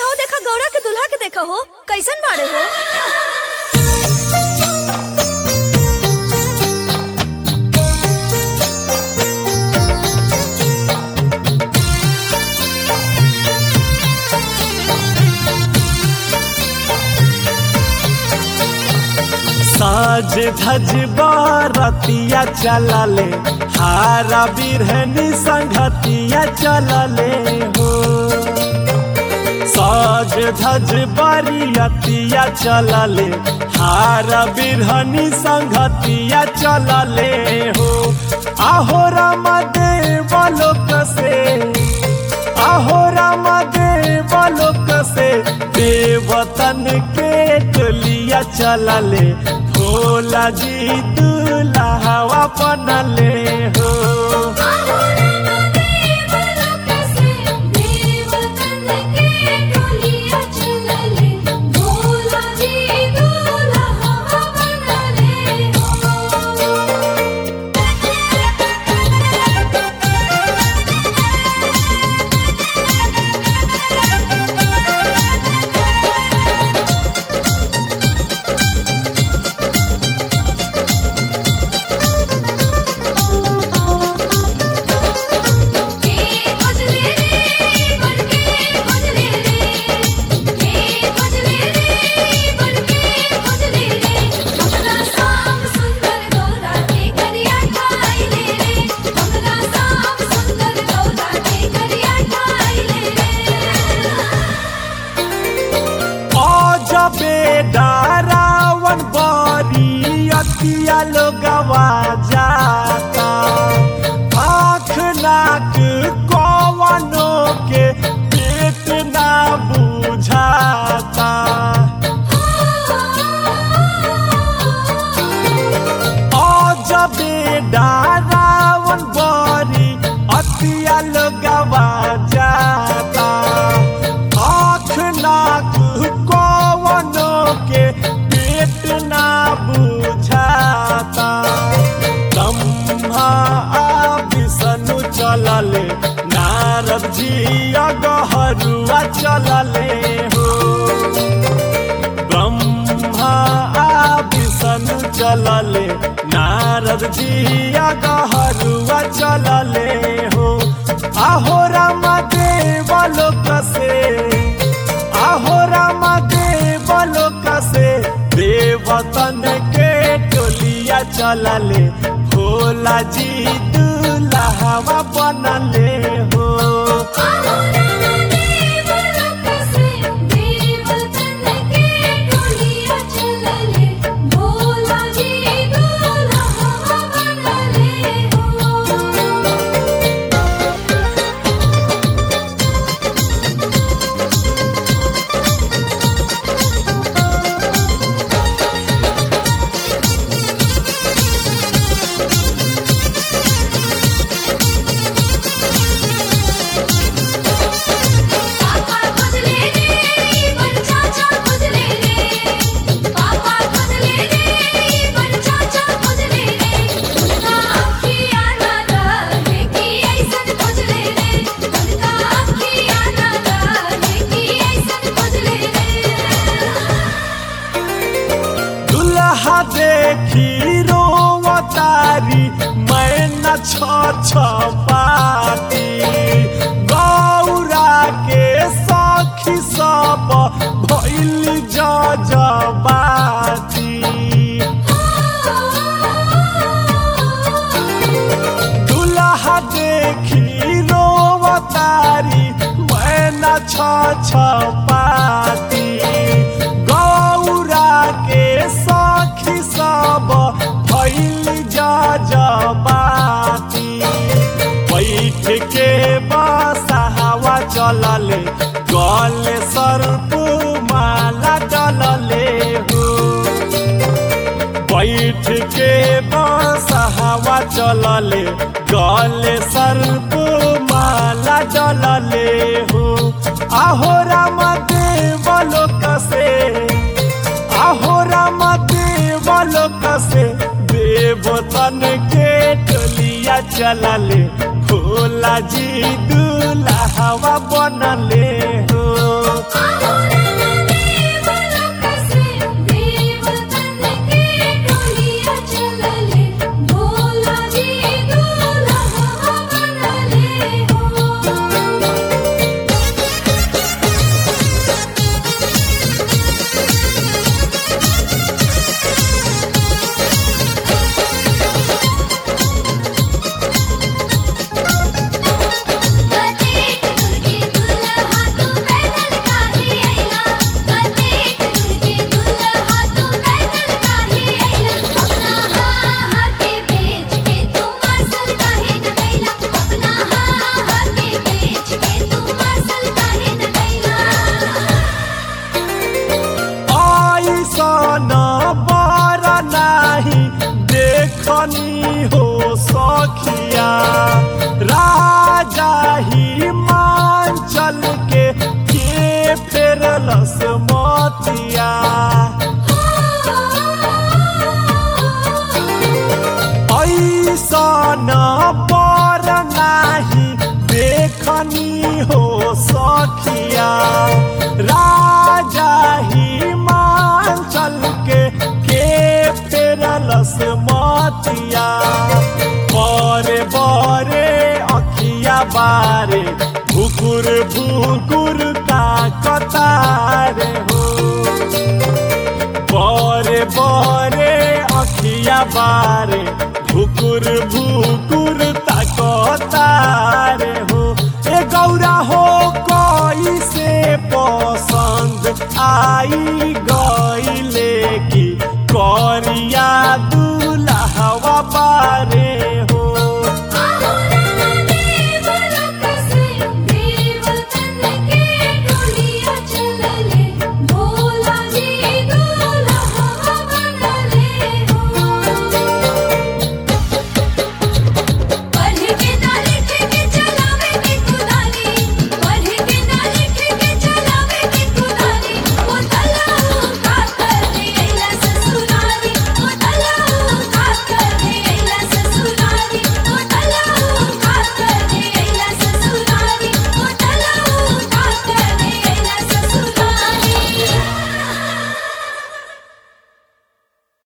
हो देखा गौरा के दुल्हा के देखा हो कैसन बाड़े हो। साज धज बारतिया चलले हारा बिरहनी संगतिया चलले हो। साज धज बारियतिया चलले हारा बिरहनी संगतिया चलले हो। आहो राम देव लोक से आहो राम देव लोक से देवतन के टोलिया चलले भोला जी दुल्हा बनले हो। रावण बारी अतिया लोगवा जाता आँख नाक कौवनों के पेट ना बुझाता। रावण बारी अतिया लोगवा जाता आँख नाक के पेट ना बुझाता। ब्रह्मा विष्णु चलले नारद जी अगहरुआ चलले हो। ब्रह्मा विष्णु चलले नारद जी अगहरुआ चलले हो। आहो राम देव लोक से आहो राम देव लोक से देवतन के टोलिया चलले भोला जी दुल्हा बनले हो। देखी रोवतारी मैं न छपाती गौरा के सखी सब भइल जजबाती। दुल्हा देखी रोवतारी मैं न छपाती गौरा के सखी सब भइल जजबाती। बैठ के बसहावा चलले गले सर्प माला डलले हो। बैठ के बसहावा चलले गले सर्प माला डलले हो। आहो राम देव लोक से आहो राम देव लोक से देवतन के टोलिया चलले भोला जी दुल्हा बनले हो। के फेरलस मोतिया। ऐसन पर नाही देखनी हो सखिया, राजा हिमाचल के फेरलस मोतिया। बरे बरे अखिया बारे भुकुर भुकुर ताकतारे हो। बरे बरे अखिया बारे भुकुर भुकुर